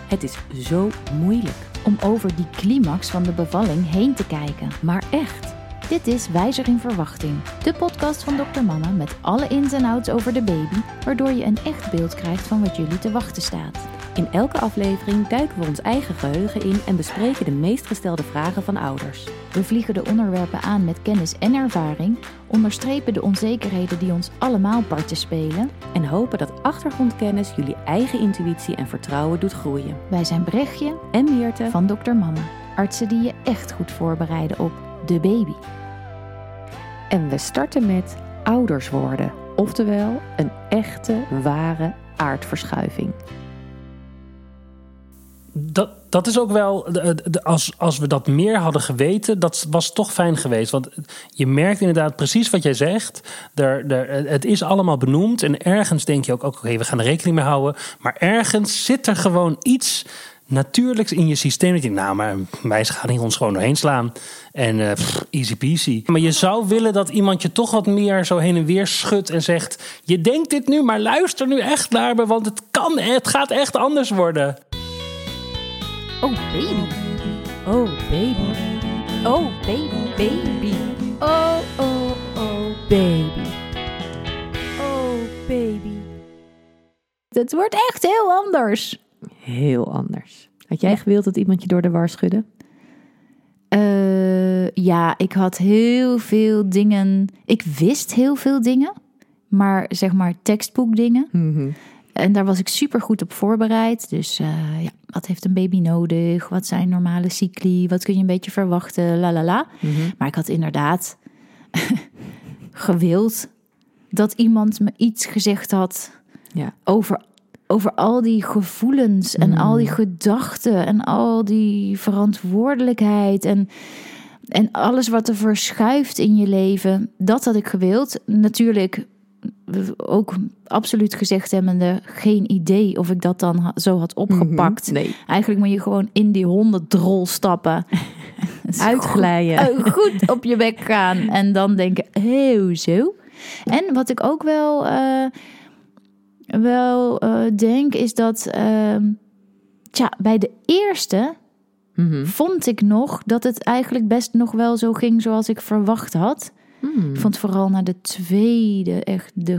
Het is zo moeilijk. Om over die climax van de bevalling heen te kijken. Maar echt. Dit is Wijzer in Verwachting, de podcast van Dr. Mama met alle ins en outs over de baby, waardoor je een echt beeld krijgt van wat jullie te wachten staat. In elke aflevering duiken we ons eigen geheugen in en bespreken de meest gestelde vragen van ouders. We vliegen de onderwerpen aan met kennis en ervaring, onderstrepen de onzekerheden die ons allemaal parten spelen En hopen dat achtergrondkennis jullie eigen intuïtie en vertrouwen doet groeien. Wij zijn Brechtje En Meerte van Dr. Mama, artsen die je echt goed voorbereiden op de baby. En we starten met ouders worden. Oftewel een echte, ware aardverschuiving. Dat is ook wel, als we dat meer hadden geweten, dat was toch fijn geweest. Want je merkt inderdaad precies wat jij zegt. Het is allemaal benoemd en ergens denk je ook, oké, we gaan er rekening mee houden. Maar ergens zit er gewoon iets natuurlijks in je systeem. Dat je maar wij gaan hier ons gewoon doorheen slaan. En easy peasy. Maar je zou willen dat iemand je toch wat meer zo heen en weer schudt en zegt, je denkt dit nu, maar luister nu echt naar me, want het gaat echt anders worden. Oh baby, oh baby, oh baby, baby, oh oh oh baby, oh baby. Het wordt echt heel anders. Heel anders. Had jij gewild dat iemand je door de war schudde? Ja, ik had heel veel dingen. Ik wist heel veel dingen, maar zeg maar tekstboekdingen. Mm-hmm. En daar was ik super goed op voorbereid. Dus wat heeft een baby nodig? Wat zijn normale cycli? Wat kun je een beetje verwachten? Lalala. Mm-hmm. Maar ik had inderdaad gewild dat iemand me iets gezegd had over al die gevoelens en al die gedachten en al die verantwoordelijkheid en alles wat er verschuift in je leven. Dat had ik gewild. Natuurlijk ook absoluut gezegd hebbende, geen idee of ik dat dan zo had opgepakt. Nee. Eigenlijk moet je gewoon in die hondendrol stappen. Uitglijden. Goed op je bek gaan en dan denken, zo. En wat ik ook wel denk is dat bij de eerste vond ik nog dat het eigenlijk best nog wel zo ging zoals ik verwacht had. Ik vond vooral na de tweede echt de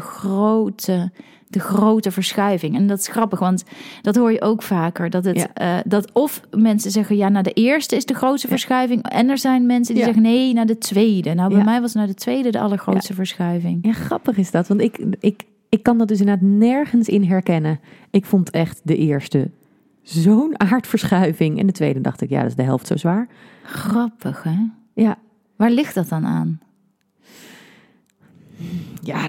grote verschuiving. En dat is grappig, want dat hoor je ook vaker. Dat of mensen zeggen, na de eerste is de grootste verschuiving. En er zijn mensen die zeggen, nee, na de tweede. Nou, bij mij was na de tweede de allergrootste verschuiving. Ja, grappig is dat, want ik kan dat dus inderdaad nergens in herkennen. Ik vond echt de eerste zo'n aardverschuiving. En de tweede dacht ik, dat is de helft zo zwaar. Grappig, hè? Ja. Waar ligt dat dan aan? Ja,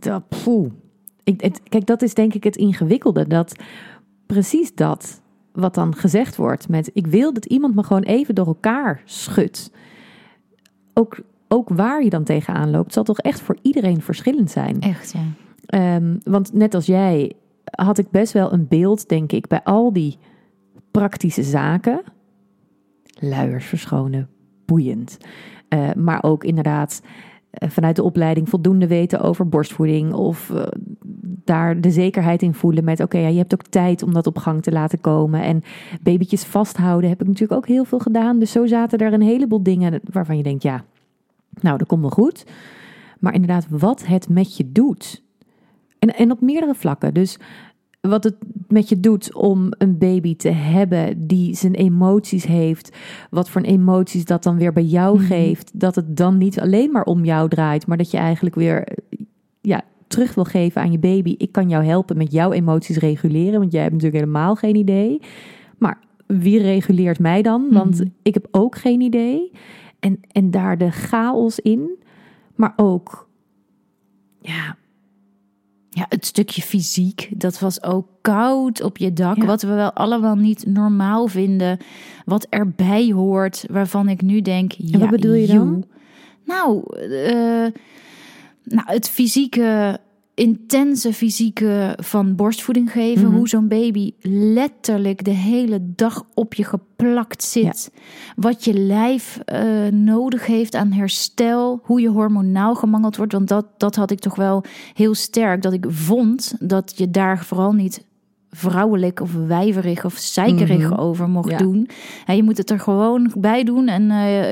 kijk, dat is denk ik het ingewikkelde. Dat precies dat wat dan gezegd wordt met, ik wil dat iemand me gewoon even door elkaar schudt. Ook waar je dan tegenaan loopt, zal toch echt voor iedereen verschillend zijn. Echt, ja. Want net als jij had ik best wel een beeld, denk ik, bij al die praktische zaken. Luiers verschonen, boeiend. Maar ook inderdaad vanuit de opleiding voldoende weten over borstvoeding of daar de zekerheid in voelen met je hebt ook tijd om dat op gang te laten komen. En babytjes vasthouden heb ik natuurlijk ook heel veel gedaan. Dus zo zaten er een heleboel dingen waarvan je denkt, dat komt wel goed. Maar inderdaad, wat het met je doet. En op meerdere vlakken. Dus wat het met je doet om een baby te hebben die zijn emoties heeft. Wat voor emoties dat dan weer bij jou geeft. Dat het dan niet alleen maar om jou draait. Maar dat je eigenlijk weer terug wil geven aan je baby. Ik kan jou helpen met jouw emoties reguleren. Want jij hebt natuurlijk helemaal geen idee. Maar wie reguleert mij dan? Want ik heb ook geen idee. En daar de chaos in. Maar ook het stukje fysiek, dat was ook koud op je dak. Ja. Wat we wel allemaal niet normaal vinden. Wat erbij hoort, waarvan ik nu denk, en wat bedoel je dan? Het fysieke, intense fysieke van borstvoeding geven. Hoe zo'n baby letterlijk de hele dag op je geplakt zit. Ja. Wat je lijf nodig heeft aan herstel. Hoe je hormonaal gemangeld wordt. Want dat had ik toch wel heel sterk. Dat ik vond dat je daar vooral niet vrouwelijk of wijverig of zeikerig over mocht doen. En je moet het er gewoon bij doen. En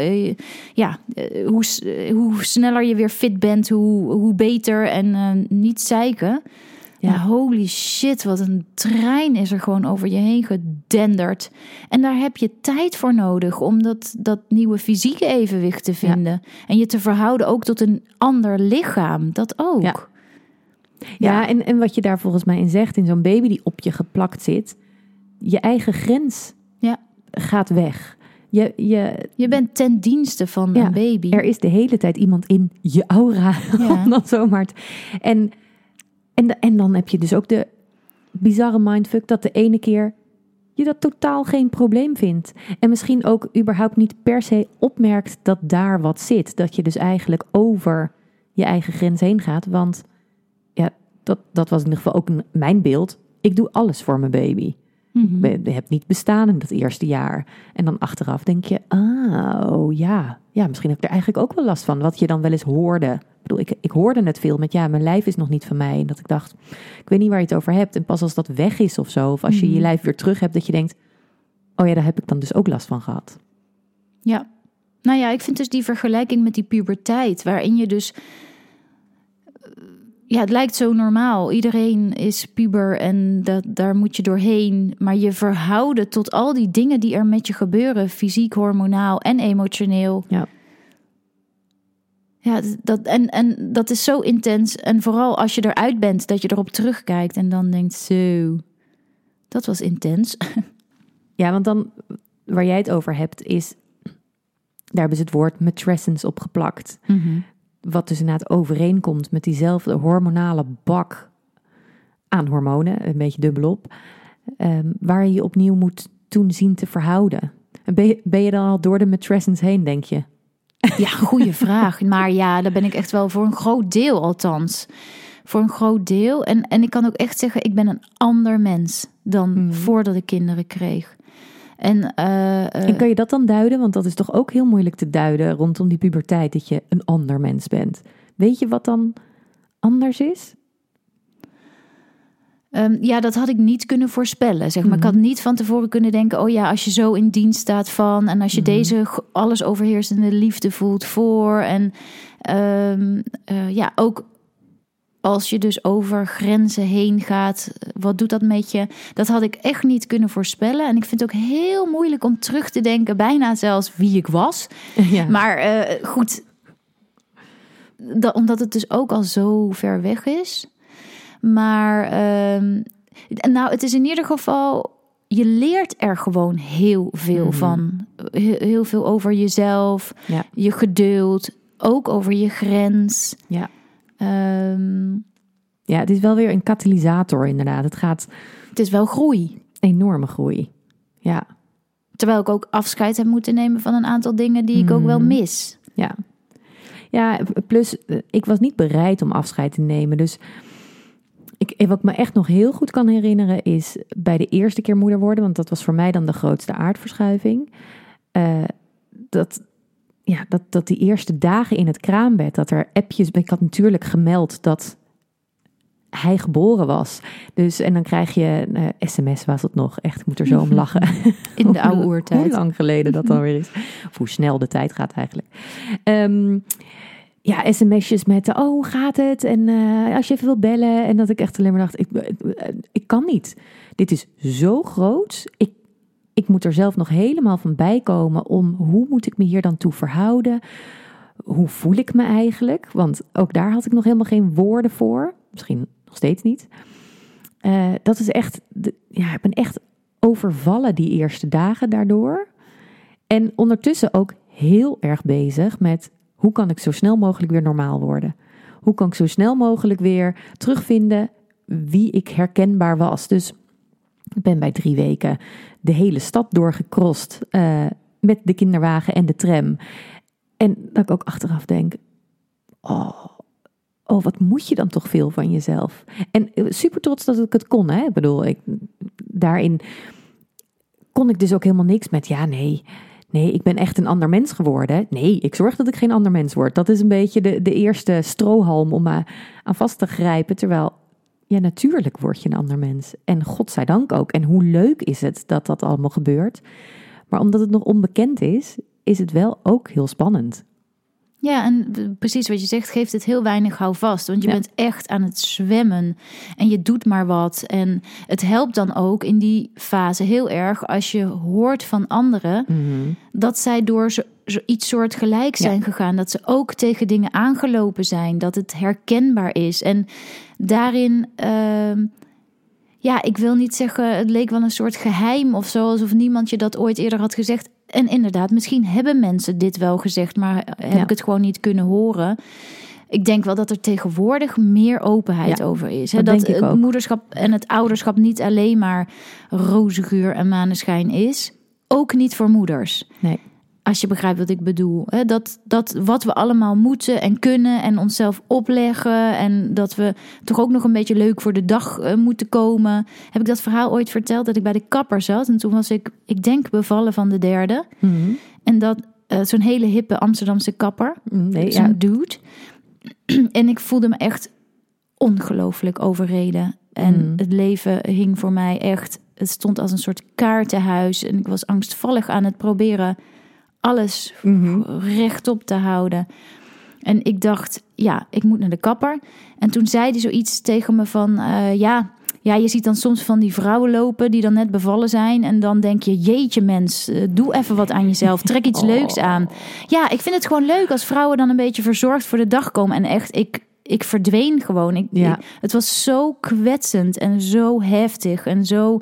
hoe sneller je weer fit bent, hoe beter. En niet zeiken. Ja, holy shit, wat een trein is er gewoon over je heen gedenderd. En daar heb je tijd voor nodig om dat nieuwe fysieke evenwicht te vinden. Ja. En je te verhouden ook tot een ander lichaam. Dat ook. Ja, en wat je daar volgens mij in zegt, in zo'n baby die op je geplakt zit, je eigen grens gaat weg. Je bent ten dienste van een baby. Er is de hele tijd iemand in je aura. Om dat zomaar En dan heb je dus ook de bizarre mindfuck dat de ene keer je dat totaal geen probleem vindt. En misschien ook überhaupt niet per se opmerkt dat daar wat zit. Dat je dus eigenlijk over je eigen grens heen gaat. Want dat was in ieder geval ook mijn beeld. Ik doe alles voor mijn baby. Mm-hmm. Je hebt niet bestaan in dat eerste jaar. En dan achteraf denk je, misschien heb ik er eigenlijk ook wel last van. Wat je dan wel eens hoorde. Ik bedoel, ik hoorde het veel met mijn lijf is nog niet van mij. En dat ik dacht, ik weet niet waar je het over hebt. En pas als dat weg is of zo, of als je je lijf weer terug hebt, dat je denkt, daar heb ik dan dus ook last van gehad. Ja, nou ja, ik vind dus die vergelijking met die puberteit, waarin je dus, het lijkt zo normaal. Iedereen is puber en daar moet je doorheen. Maar je verhouden tot al die dingen die er met je gebeuren, fysiek, hormonaal en emotioneel. Ja. Ja, dat is zo intens. En vooral als je eruit bent, dat je erop terugkijkt en dan denkt, zo, dat was intens. Ja, want dan, waar jij het over hebt, is, daar hebben ze het woord matrescence op geplakt. Mm-hmm. Wat dus inderdaad overeenkomt met diezelfde hormonale bak aan hormonen, een beetje dubbelop, waar je opnieuw moet toen zien te verhouden. Ben je dan al door de matrescence heen, denk je? Ja, goede vraag. Maar daar ben ik echt wel voor een groot deel althans. Voor een groot deel. En ik kan ook echt zeggen, ik ben een ander mens dan voordat ik kinderen kreeg. En kan je dat dan duiden? Want dat is toch ook heel moeilijk te duiden rondom die puberteit, dat je een ander mens bent. Weet je wat dan anders is? Dat had ik niet kunnen voorspellen, zeg maar. Ik had niet van tevoren kunnen denken, als je zo in dienst staat van, en als je deze alles overheersende liefde voelt voor, en ook als je dus over grenzen heen gaat, wat doet dat met je? Dat had ik echt niet kunnen voorspellen. En ik vind het ook heel moeilijk om terug te denken, bijna zelfs wie ik was. Ja. Maar goed, omdat het dus ook al zo ver weg is. Maar het is in ieder geval, je leert er gewoon heel veel van. Heel veel over jezelf, je geduld, ook over je grens. Ja. Het is wel weer een katalysator inderdaad. Het is wel groei. Enorme groei, ja. Terwijl ik ook afscheid heb moeten nemen van een aantal dingen die ik ook wel mis. Ja, plus ik was niet bereid om afscheid te nemen. Dus wat ik me echt nog heel goed kan herinneren is bij de eerste keer moeder worden. Want dat was voor mij dan de grootste aardverschuiving. Dat die eerste dagen in het kraambed, dat er appjes, ik had natuurlijk gemeld dat hij geboren was. Dus, en dan krijg je, sms was het nog, echt, ik moet er zo om lachen. In de oude oertijd. Hoe lang geleden dat dan weer is. Of hoe snel de tijd gaat eigenlijk. sms'jes met, hoe gaat het? En als je even wil bellen. En dat ik echt alleen maar dacht, ik kan niet. Dit is zo groot. Ik moet er zelf nog helemaal van bijkomen om, hoe moet ik me hier dan toe verhouden? Hoe voel ik me eigenlijk? Want ook daar had ik nog helemaal geen woorden voor. Misschien nog steeds niet. Dat is echt, ik ben echt overvallen die eerste dagen daardoor. En ondertussen ook heel erg bezig met, hoe kan ik zo snel mogelijk weer normaal worden? Hoe kan ik zo snel mogelijk weer terugvinden wie ik herkenbaar was? Dus ik ben bij 3 weken de hele stad doorgecrossed met de kinderwagen en de tram. En dat ik ook achteraf denk, wat moet je dan toch veel van jezelf? En super trots dat ik het kon. Hè? Ik bedoel, daarin kon ik dus ook helemaal niks met, nee, ik ben echt een ander mens geworden. Nee, ik zorg dat ik geen ander mens word. Dat is een beetje de eerste strohalm om me aan vast te grijpen. Terwijl, Ja, natuurlijk word je een ander mens. En godzijdank ook. En hoe leuk is het dat dat allemaal gebeurt. Maar omdat het nog onbekend is het wel ook heel spannend. Ja, en precies wat je zegt, geeft het heel weinig houvast. Want je bent echt aan het zwemmen en je doet maar wat. En het helpt dan ook in die fase heel erg als je hoort van anderen... dat zij door iets soortgelijk zijn gegaan. Dat ze ook tegen dingen aangelopen zijn. Dat het herkenbaar is. En daarin... ik wil niet zeggen, het leek wel een soort geheim of zo... alsof niemand je dat ooit eerder had gezegd... En inderdaad, misschien hebben mensen dit wel gezegd, maar heb ik het gewoon niet kunnen horen. Ik denk wel dat er tegenwoordig meer openheid over is. Hè? Dat het moederschap en het ouderschap niet alleen maar roze geur en maneschijn is. Ook niet voor moeders. Nee. Als je begrijpt wat ik bedoel. Hè? Dat wat we allemaal moeten en kunnen en onszelf opleggen. En dat we toch ook nog een beetje leuk voor de dag moeten komen. Heb ik dat verhaal ooit verteld dat ik bij de kapper zat. En toen was ik denk bevallen van de derde. Mm-hmm. En dat zo'n hele hippe Amsterdamse kapper. Zo'n dude. En ik voelde me echt ongelooflijk overreden. En het leven hing voor mij echt... Het stond als een soort kaartenhuis. En ik was angstvallig aan het proberen... alles rechtop te houden. En ik dacht, ik moet naar de kapper. En toen zei hij zoiets tegen me van... je ziet dan soms van die vrouwen lopen... die dan net bevallen zijn. En dan denk je, jeetje mens, doe even wat aan jezelf. Trek iets leuks aan. Ja, ik vind het gewoon leuk als vrouwen dan een beetje verzorgd voor de dag komen. En echt, ik verdween gewoon. Het was zo kwetsend en zo heftig en zo...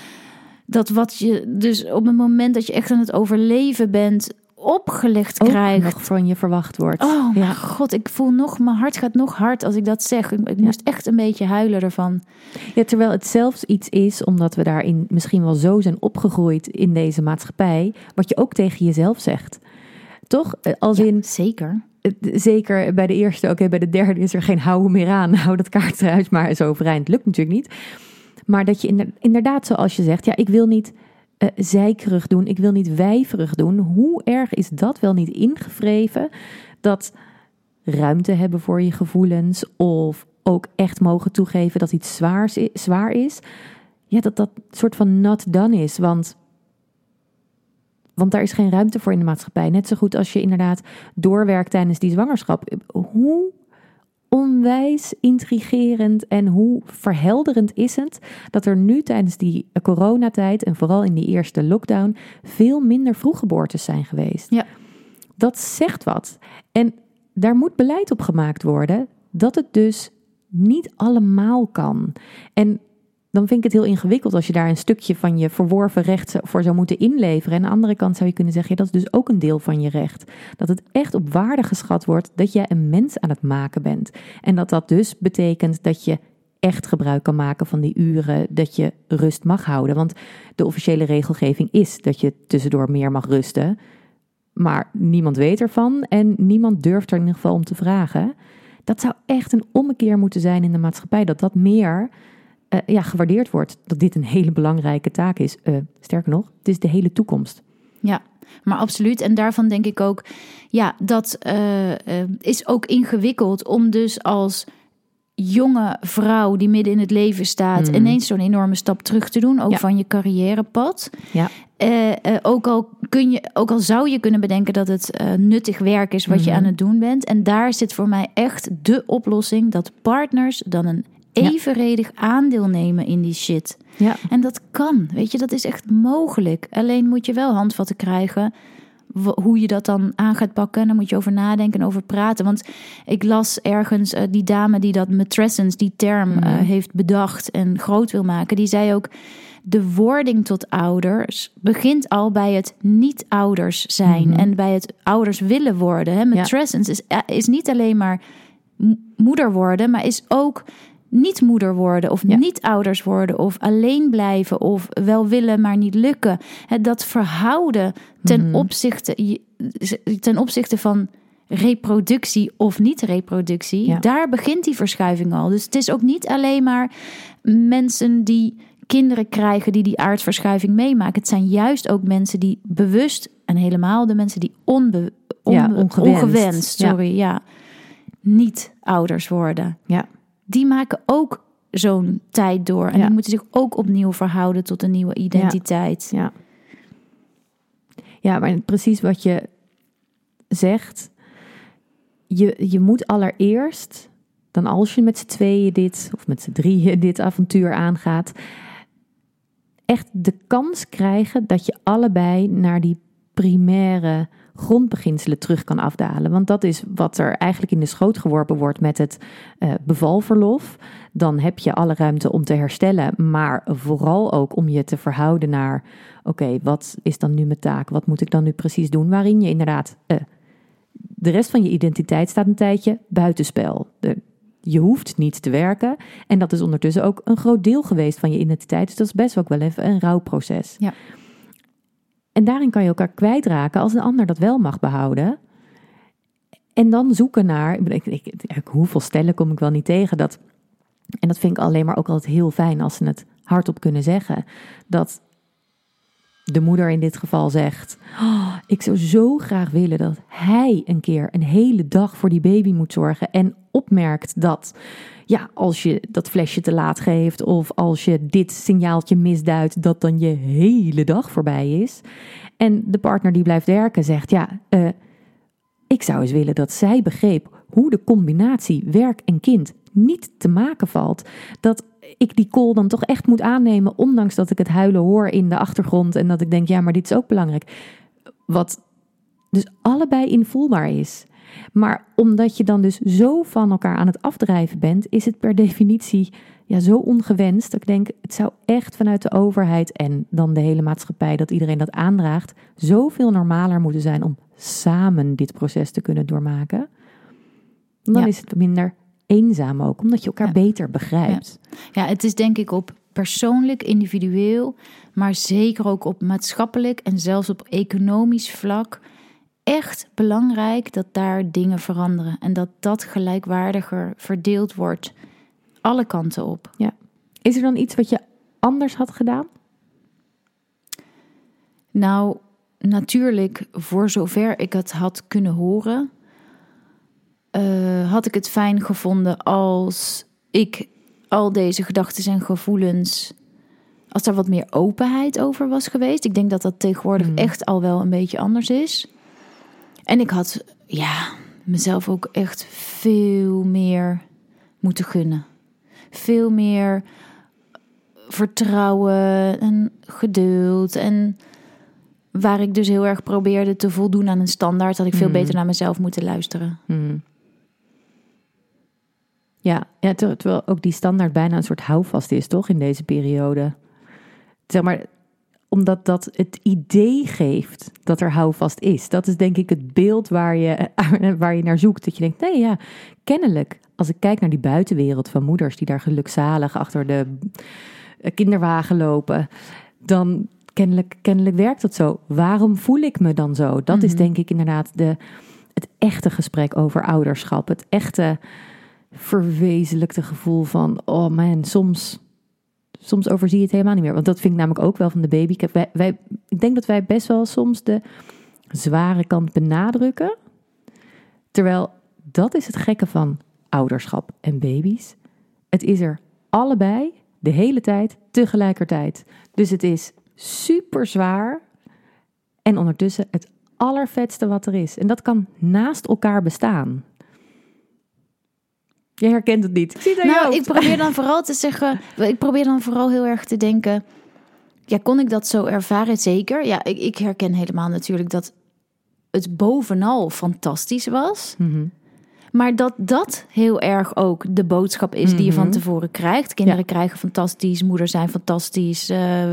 Dat wat je dus op het moment dat je echt aan het overleven bent... opgelegd krijgt. Nog van je verwacht wordt. Oh mijn god, ik voel mijn hart gaat nog hard als ik dat zeg. Ik moest echt een beetje huilen ervan. Ja, terwijl het zelfs iets is, omdat we daarin misschien wel zo zijn opgegroeid in deze maatschappij... wat je ook tegen jezelf zegt. Toch? Zeker. Zeker bij de eerste, bij de derde is er geen houden meer aan. Hou dat kaartenhuis maar zo overeind. Lukt natuurlijk niet. Maar dat je inderdaad, zoals je zegt... ik wil niet zeikerig doen, ik wil niet wijverig doen. Hoe erg is dat wel niet ingevreven... dat ruimte hebben voor je gevoelens... of ook echt mogen toegeven dat iets zwaar is... dat soort van not done is. Want daar is geen ruimte voor in de maatschappij. Net zo goed als je inderdaad doorwerkt tijdens die zwangerschap. Hoe... onwijs intrigerend en hoe verhelderend is het... dat er nu tijdens die coronatijd... en vooral in die eerste lockdown... veel minder vroeggeboortes zijn geweest. Ja. Dat zegt wat. En daar moet beleid op gemaakt worden... dat het dus niet allemaal kan. En dan vind ik het heel ingewikkeld... als je daar een stukje van je verworven recht voor zou moeten inleveren. En aan de andere kant zou je kunnen zeggen... dat is dus ook een deel van je recht. Dat het echt op waarde geschat wordt... dat jij een mens aan het maken bent. En dat dus betekent dat je echt gebruik kan maken van die uren... dat je rust mag houden. Want de officiële regelgeving is dat je tussendoor meer mag rusten. Maar niemand weet ervan en niemand durft er in ieder geval om te vragen. Dat zou echt een ommekeer moeten zijn in de maatschappij. Dat meer... gewaardeerd wordt dat dit een hele belangrijke taak is. Sterker nog, het is de hele toekomst. Ja, maar absoluut. En daarvan denk ik ook, dat is ook ingewikkeld om dus als jonge vrouw die midden in het leven staat, ineens zo'n enorme stap terug te doen, ook van je carrièrepad. Ja. Ook al zou je kunnen bedenken dat het nuttig werk is wat je aan het doen bent. En daar zit voor mij echt de oplossing dat partners dan een evenredig aandeel nemen in die shit. Ja. En dat kan, weet je, dat is echt mogelijk. Alleen moet je wel handvatten krijgen hoe je dat dan aan gaat pakken. En daar moet je over nadenken en over praten. Want ik las ergens die dame die dat matrescence, die term heeft bedacht en groot wil maken. Die zei ook, de wording tot ouders begint al bij het niet ouders zijn. En bij het ouders willen worden. Hè? Matrescence is niet alleen maar moeder worden, maar is ook niet moeder worden of niet ouders worden of alleen blijven of wel willen maar niet lukken. Dat verhouden ten opzichte van reproductie of niet reproductie, daar begint die verschuiving al. Dus het is ook niet alleen maar mensen die kinderen krijgen die aardverschuiving meemaken. Het zijn juist ook mensen die bewust en helemaal de mensen die ongewenst niet ouders worden. Ja. Die maken ook zo'n tijd door. En die moeten zich ook opnieuw verhouden tot een nieuwe identiteit. Ja, maar precies wat je zegt. Je moet allereerst, dan als je met z'n tweeën of met z'n drieën dit avontuur aangaat, echt de kans krijgen dat je allebei naar die primaire grondbeginselen terug kan afdalen. Want dat is wat er eigenlijk in de schoot geworpen wordt met het bevalverlof. Dan heb je alle ruimte om te herstellen, maar vooral ook om je te verhouden naar, oké, wat is dan nu mijn taak? Wat moet ik dan nu precies doen? Waarin je inderdaad, de rest van je identiteit staat een tijdje buitenspel. Je hoeft niet te werken. En dat is ondertussen ook een groot deel geweest van je identiteit. Dus dat is best ook wel even een rouwproces. Ja. En daarin kan je elkaar kwijtraken als een ander dat wel mag behouden. En dan zoeken naar, hoeveel stellen kom ik wel niet tegen. En dat vind ik alleen maar ook altijd heel fijn als ze het hardop kunnen zeggen. Dat de moeder in dit geval zegt, ik zou zo graag willen dat hij een keer een hele dag voor die baby moet zorgen. En opmerkt dat, als je dat flesje te laat geeft of als je dit signaaltje misduidt, dat dan je hele dag voorbij is. En de partner die blijft werken zegt, ik zou eens willen dat zij begreep hoe de combinatie werk en kind niet te maken valt. Dat ik die call dan toch echt moet aannemen, ondanks dat ik het huilen hoor in de achtergrond en dat ik denk, maar dit is ook belangrijk. Wat dus allebei invoelbaar is. Maar omdat je dan dus zo van elkaar aan het afdrijven bent, is het per definitie zo ongewenst. Dat ik denk, het zou echt vanuit de overheid en dan de hele maatschappij, dat iedereen dat aandraagt, zoveel normaler moeten zijn om samen dit proces te kunnen doormaken. Dan is het minder eenzaam ook, omdat je elkaar beter begrijpt. Ja, het is denk ik op persoonlijk, individueel, maar zeker ook op maatschappelijk en zelfs op economisch vlak echt belangrijk dat daar dingen veranderen en dat dat gelijkwaardiger verdeeld wordt. Alle kanten op. Ja. Is er dan iets wat je anders had gedaan? Nou, natuurlijk, voor zover ik het had kunnen horen, had ik het fijn gevonden als ik al deze gedachten en gevoelens, als er wat meer openheid over was geweest. Ik denk dat dat tegenwoordig echt al wel een beetje anders is. En ik had mezelf ook echt veel meer moeten gunnen. Veel meer vertrouwen en geduld. En waar ik dus heel erg probeerde te voldoen aan een standaard, had ik veel beter naar mezelf moeten luisteren. Ja, terwijl ook die standaard bijna een soort houvast is, toch, in deze periode. Zeg maar, omdat dat het idee geeft dat er houvast is. Dat is denk ik het beeld waar je naar zoekt. Dat je denkt, nee kennelijk, als ik kijk naar die buitenwereld van moeders die daar gelukzalig achter de kinderwagen lopen, dan kennelijk werkt dat zo. Waarom voel ik me dan zo? Dat is denk ik inderdaad het echte gesprek over ouderschap. Het echte verwezenlijkte gevoel van, oh man, soms overzie je het helemaal niet meer. Want dat vind ik namelijk ook wel van de baby. Ik denk dat wij best wel soms de zware kant benadrukken. Terwijl dat is het gekke van ouderschap en baby's. Het is er allebei, de hele tijd, tegelijkertijd. Dus het is super zwaar en ondertussen het allervetste wat er is. En dat kan naast elkaar bestaan. Je herkent het niet. Ik probeer dan vooral te zeggen, ik probeer dan vooral heel erg te denken, kon ik dat zo ervaren? Zeker. Ja, ik herken helemaal natuurlijk dat het bovenal fantastisch was. Maar dat heel erg ook de boodschap is die je van tevoren krijgt. Kinderen krijgen fantastisch, moeders zijn fantastisch,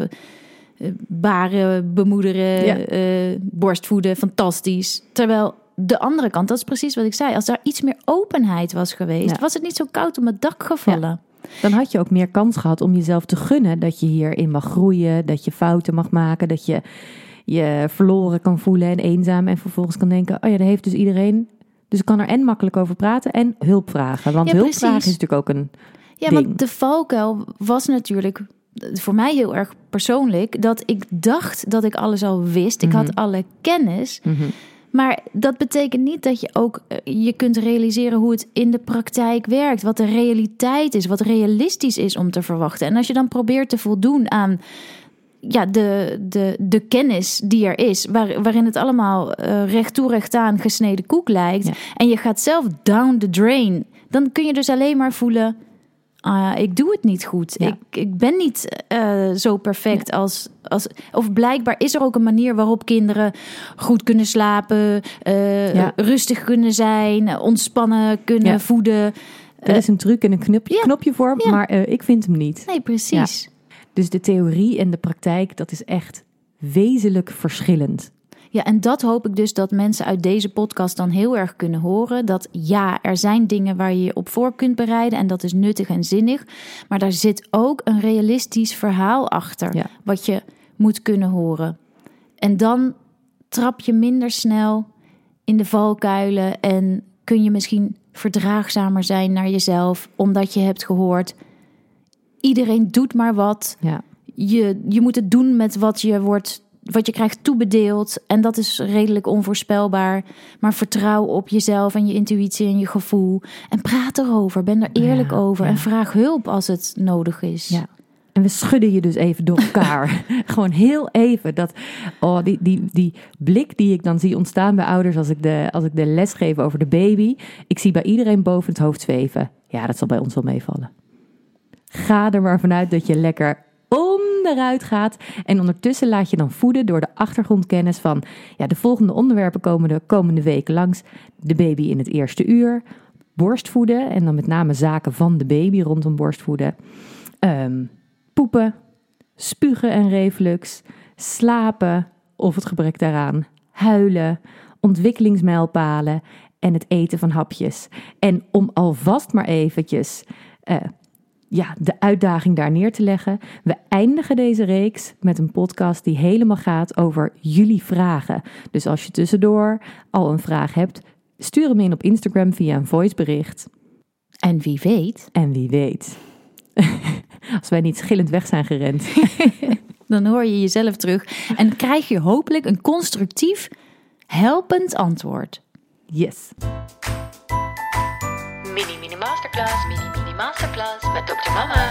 baren, bemoederen, borstvoeden, fantastisch. Terwijl de andere kant, dat is precies wat ik zei. Als daar iets meer openheid was geweest, was het niet zo koud om het dak gevallen. Ja. Dan had je ook meer kans gehad om jezelf te gunnen dat je hierin mag groeien, dat je fouten mag maken, dat je je verloren kan voelen en eenzaam en vervolgens kan denken, dat heeft dus iedereen. Dus ik kan er en makkelijk over praten en hulp vragen. Want hulp vragen is natuurlijk ook een ding. Want de valkuil was natuurlijk voor mij heel erg persoonlijk, dat ik dacht dat ik alles al wist. Ik had alle kennis. Maar dat betekent niet dat je ook je kunt realiseren hoe het in de praktijk werkt. Wat de realiteit is, wat realistisch is om te verwachten. En als je dan probeert te voldoen aan de kennis die er is, waarin het allemaal recht toe recht aan gesneden koek lijkt. Ja. En je gaat zelf down the drain. Dan kun je dus alleen maar voelen, ik doe het niet goed. Ja. Ik ben niet zo perfect als... Of blijkbaar is er ook een manier waarop kinderen goed kunnen slapen, rustig kunnen zijn, ontspannen kunnen voeden. Er is een truc en een knopje voor, maar ik vind hem niet. Nee, precies. Ja. Dus de theorie en de praktijk, dat is echt wezenlijk verschillend. Ja, en dat hoop ik dus dat mensen uit deze podcast dan heel erg kunnen horen. Dat er zijn dingen waar je je op voor kunt bereiden en dat is nuttig en zinnig. Maar daar zit ook een realistisch verhaal achter, wat je moet kunnen horen. En dan trap je minder snel in de valkuilen en kun je misschien verdraagzamer zijn naar jezelf, omdat je hebt gehoord, iedereen doet maar wat. Ja. Je moet het doen met wat je krijgt toebedeeld. En dat is redelijk onvoorspelbaar. Maar vertrouw op jezelf en je intuïtie en je gevoel. En praat erover. Ben er eerlijk over. En vraag hulp als het nodig is. Ja. En we schudden je dus even door elkaar. Gewoon heel even. Die blik die ik dan zie ontstaan bij ouders als ik de les geef over de baby. Ik zie bij iedereen boven het hoofd zweven. Ja, dat zal bij ons wel meevallen. Ga er maar vanuit dat je lekker onderuit gaat. En ondertussen laat je dan voeden door de achtergrondkennis van de volgende onderwerpen komen de komende weken langs. De baby in het eerste uur. Borstvoeden. En dan met name zaken van de baby rondom borstvoeden. Poepen. Spugen en reflux. Slapen of het gebrek daaraan. Huilen. Ontwikkelingsmijlpalen. En het eten van hapjes. En om alvast maar eventjes de uitdaging daar neer te leggen. We eindigen deze reeks met een podcast die helemaal gaat over jullie vragen. Dus als je tussendoor al een vraag hebt, stuur hem in op Instagram via een voicebericht. En wie weet. Als wij niet schillend weg zijn gerend. Dan hoor je jezelf terug en krijg je hopelijk een constructief, helpend antwoord. Yes. Mini masterclass met Dr. Mama.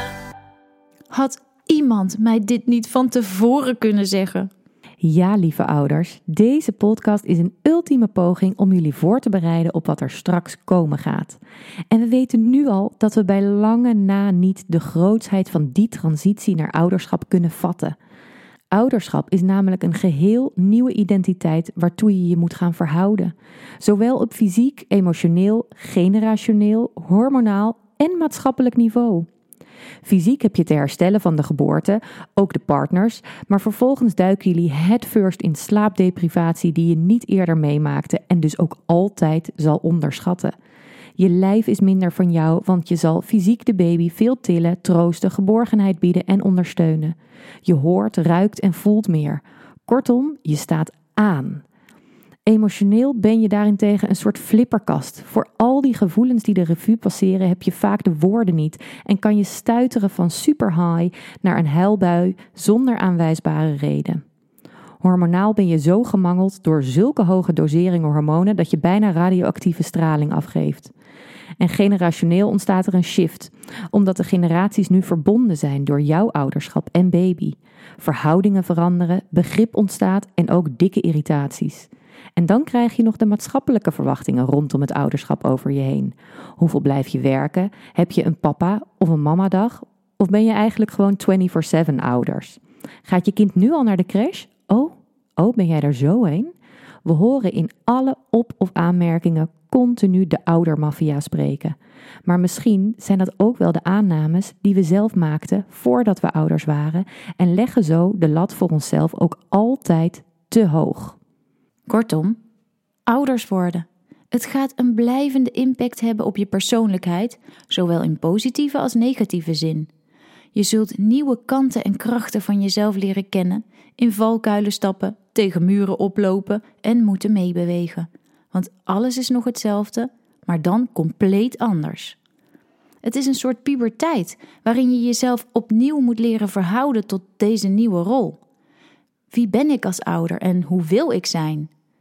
Had iemand mij dit niet van tevoren kunnen zeggen? Ja, lieve ouders, deze podcast is een ultieme poging om jullie voor te bereiden op wat er straks komen gaat. En we weten nu al dat we bij lange na niet de grootsheid van die transitie naar ouderschap kunnen vatten. Ouderschap is namelijk een geheel nieuwe identiteit waartoe je je moet gaan verhouden. Zowel op fysiek, emotioneel, generationeel, hormonaal en maatschappelijk niveau. Fysiek heb je te herstellen van de geboorte, ook de partners, maar vervolgens duiken jullie headfirst in slaapdeprivatie die je niet eerder meemaakte en dus ook altijd zal onderschatten. Je lijf is minder van jou, want je zal fysiek de baby veel tillen, troosten, geborgenheid bieden en ondersteunen. Je hoort, ruikt en voelt meer. Kortom, je staat aan. Emotioneel ben je daarentegen een soort flipperkast. Voor al die gevoelens die de revue passeren heb je vaak de woorden niet en kan je stuiteren van super high naar een huilbui zonder aanwijsbare reden. Hormonaal ben je zo gemangeld door zulke hoge doseringen hormonen dat je bijna radioactieve straling afgeeft. En generationeel ontstaat er een shift, omdat de generaties nu verbonden zijn door jouw ouderschap en baby. Verhoudingen veranderen, begrip ontstaat en ook dikke irritaties. En dan krijg je nog de maatschappelijke verwachtingen rondom het ouderschap over je heen. Hoeveel blijf je werken? Heb je een papa of een mamadag? Of ben je eigenlijk gewoon 24/7 ouders? Gaat je kind nu al naar de crash? Oh, ben jij er zo heen? We horen in alle op- of aanmerkingen continu de oudermafia spreken. Maar misschien zijn dat ook wel de aannames die we zelf maakten voordat we ouders waren en leggen zo de lat voor onszelf ook altijd te hoog. Kortom, ouders worden. Het gaat een blijvende impact hebben op je persoonlijkheid, zowel in positieve als negatieve zin. Je zult nieuwe kanten en krachten van jezelf leren kennen, in valkuilen stappen, tegen muren oplopen en moeten meebewegen. Want alles is nog hetzelfde, maar dan compleet anders. Het is een soort puberteit, waarin je jezelf opnieuw moet leren verhouden tot deze nieuwe rol. Wie ben ik als ouder en hoe wil ik zijn?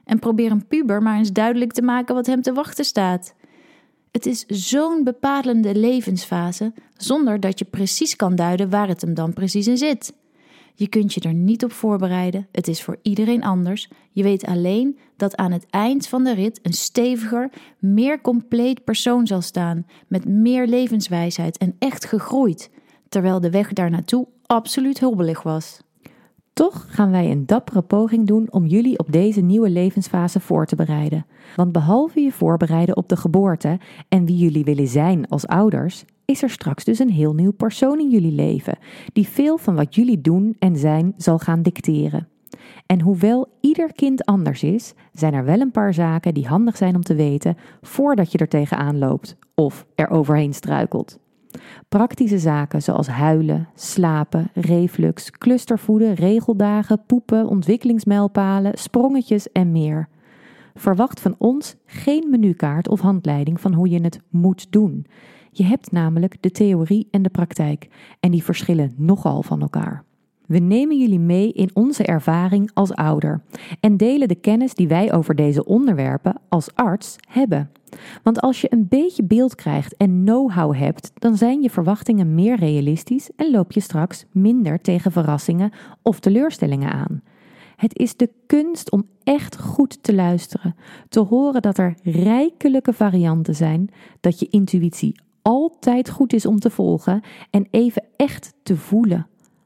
en probeer een puber maar eens duidelijk te maken wat hem te wachten staat. Het is zo'n bepalende levensfase, zonder dat je precies kan duiden waar het hem dan precies in zit. Je kunt je er niet op voorbereiden, het is voor iedereen anders. Je weet alleen dat aan het eind van de rit een steviger, meer compleet persoon zal staan, met meer levenswijsheid en echt gegroeid, terwijl de weg daar naartoe absoluut hobbelig was. Toch gaan wij een dappere poging doen om jullie op deze nieuwe levensfase voor te bereiden. Want behalve je voorbereiden op de geboorte en wie jullie willen zijn als ouders, is er straks dus een heel nieuw persoon in jullie leven, die veel van wat jullie doen en zijn zal gaan dicteren. En hoewel ieder kind anders is, zijn er wel een paar zaken die handig zijn om te weten voordat je er tegenaan loopt of er overheen struikelt. Praktische zaken zoals huilen, slapen, reflux, clustervoeden, regeldagen, poepen, ontwikkelingsmijlpalen, sprongetjes en meer. Verwacht van ons geen menukaart of handleiding van hoe je het moet doen. Je hebt namelijk de theorie en de praktijk en die verschillen nogal van elkaar. We nemen jullie mee in onze ervaring als ouder en delen de kennis die wij over deze onderwerpen als arts hebben. Want als je een beetje beeld krijgt en know-how hebt, dan zijn je verwachtingen meer realistisch en loop je straks minder tegen verrassingen of teleurstellingen aan. Het is de kunst om echt goed te luisteren, te horen dat er rijkelijke varianten zijn, dat je intuïtie altijd goed is om te volgen en even echt te voelen.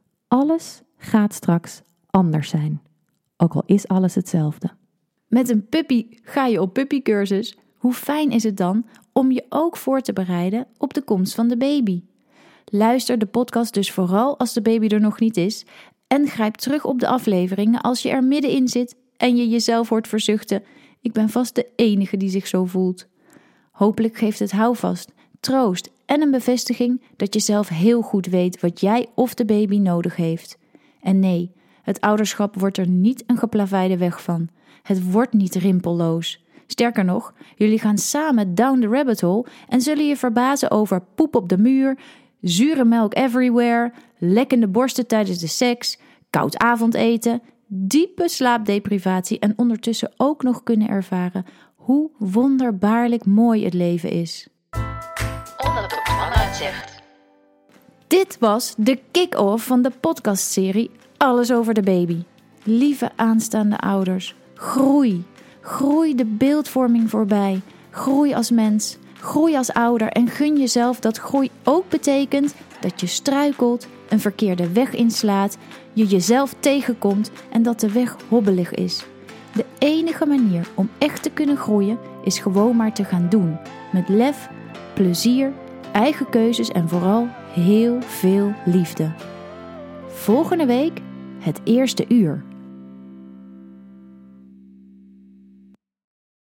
Alles gaat straks anders zijn, ook al is alles hetzelfde. Met een puppy ga je op puppycursus. Hoe fijn is het dan om je ook voor te bereiden op de komst van de baby? Luister de podcast dus vooral als de baby er nog niet is en grijp terug op de afleveringen als je er middenin zit en je jezelf hoort verzuchten: ik ben vast de enige die zich zo voelt. Hopelijk geeft het houvast, troost en een bevestiging dat je zelf heel goed weet wat jij of de baby nodig heeft. En nee, het ouderschap wordt er niet een geplaveide weg van. Het wordt niet rimpelloos. Sterker nog, jullie gaan samen down the rabbit hole en zullen je verbazen over poep op de muur, zure melk everywhere, lekkende borsten tijdens de seks, koud avondeten, diepe slaapdeprivatie en ondertussen ook nog kunnen ervaren hoe wonderbaarlijk mooi het leven is. Onder Dr. Mama het zegt. Dit was de kick-off van de podcastserie Alles over de baby. Lieve aanstaande ouders, groei. Groei de beeldvorming voorbij. Groei als mens. Groei als ouder. En gun jezelf dat groei ook betekent dat je struikelt, een verkeerde weg inslaat, je jezelf tegenkomt en dat de weg hobbelig is. De enige manier om echt te kunnen groeien is gewoon maar te gaan doen. Met lef, plezier, eigen keuzes en vooral heel veel liefde. Volgende week het eerste uur.